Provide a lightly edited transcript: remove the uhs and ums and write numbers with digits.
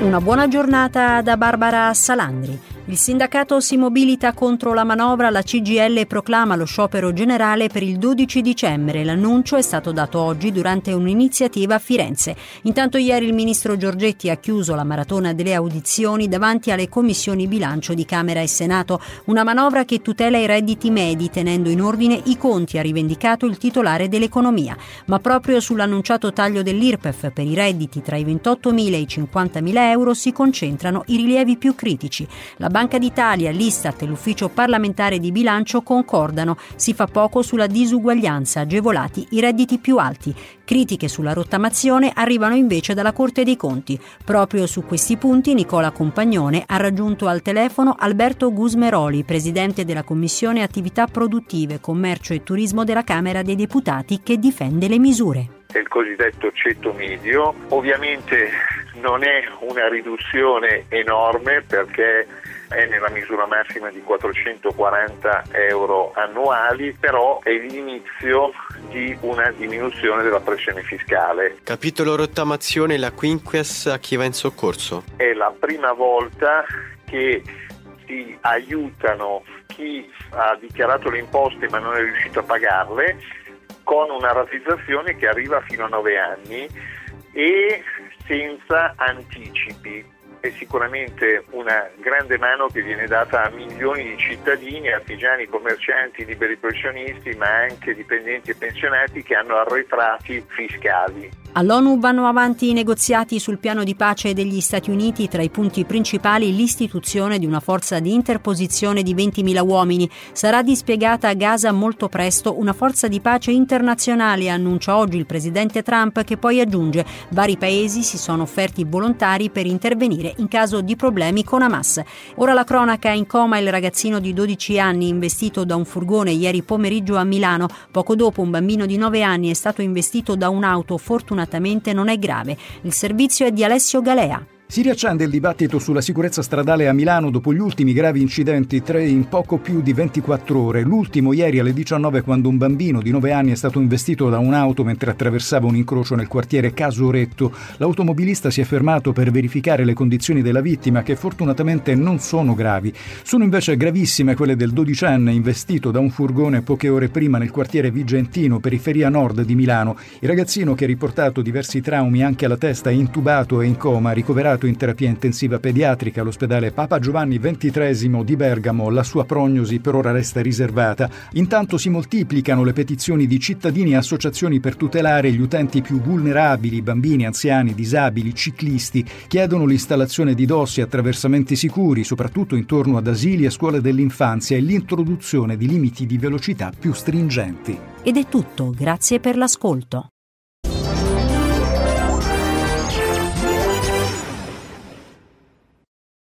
Una buona giornata da Barbara Salandri. Il sindacato si mobilita contro la manovra, la CGIL proclama lo sciopero generale per il 12 dicembre. L'annuncio è stato dato oggi durante un'iniziativa a Firenze. Intanto ieri il ministro Giorgetti ha chiuso la maratona delle audizioni davanti alle commissioni bilancio di Camera e Senato. Una manovra che tutela i redditi medi tenendo in ordine i conti, ha rivendicato il titolare dell'economia. Ma proprio sull'annunciato taglio dell'IRPEF per i redditi tra i 28.000 e i 50.000 euro si concentrano i rilievi più critici. La Banca d'Italia, l'Istat e l'Ufficio parlamentare di bilancio concordano. Si fa poco sulla disuguaglianza, agevolati i redditi più alti. Critiche sulla rottamazione arrivano invece dalla Corte dei Conti. Proprio su questi punti Nicola Compagnone ha raggiunto al telefono Alberto Gusmeroli, presidente della Commissione Attività Produttive, Commercio e Turismo della Camera dei Deputati, che difende le misure. Il cosiddetto ceto medio ovviamente non è una riduzione enorme perché è nella misura massima di 440 euro annuali, però è l'inizio di una diminuzione della pressione fiscale. Capitolo rottamazione, la quinquies a chi va in soccorso. È la prima volta che si aiutano chi ha dichiarato le imposte ma non è riuscito a pagarle, con una rateizzazione che arriva fino a 9 anni e senza anticipi. È sicuramente una grande mano che viene data a milioni di cittadini, artigiani, commercianti, liberi professionisti, ma anche dipendenti e pensionati che hanno arretrati fiscali. All'ONU vanno avanti i negoziati sul piano di pace degli Stati Uniti. Tra i punti principali l'istituzione di una forza di interposizione di 20.000 uomini. Sarà dispiegata a Gaza molto presto una forza di pace internazionale, annuncia oggi il presidente Trump, che poi aggiunge: vari paesi si sono offerti volontari per intervenire in caso di problemi con Hamas. Ora la cronaca: in coma il ragazzino di 12 anni investito da un furgone ieri pomeriggio a Milano. Poco dopo un bambino di 9 anni è stato investito da un'auto, fortunatamente non è grave. Il servizio è di Alessio Galea. Si riaccende il dibattito sulla sicurezza stradale a Milano dopo gli ultimi gravi incidenti, 3 in poco più di 24 ore. L'ultimo ieri alle 19, quando un bambino di 9 anni è stato investito da un'auto mentre attraversava un incrocio nel quartiere Casoretto. L'automobilista si è fermato per verificare le condizioni della vittima, che fortunatamente non sono gravi. Sono invece gravissime quelle del 12enne investito da un furgone poche ore prima nel quartiere Vigentino, periferia nord di Milano. Il ragazzino, che ha riportato diversi traumi anche alla testa, è intubato e in coma, ricoverato in terapia intensiva pediatrica all'ospedale Papa Giovanni XXIII di Bergamo. La sua prognosi per ora resta riservata. Intanto si moltiplicano le petizioni di cittadini e associazioni per tutelare gli utenti più vulnerabili, bambini, anziani, disabili, ciclisti. Chiedono l'installazione di dossi e attraversamenti sicuri, soprattutto intorno ad asili e scuole dell'infanzia, e l'introduzione di limiti di velocità più stringenti. Ed è tutto, grazie per l'ascolto.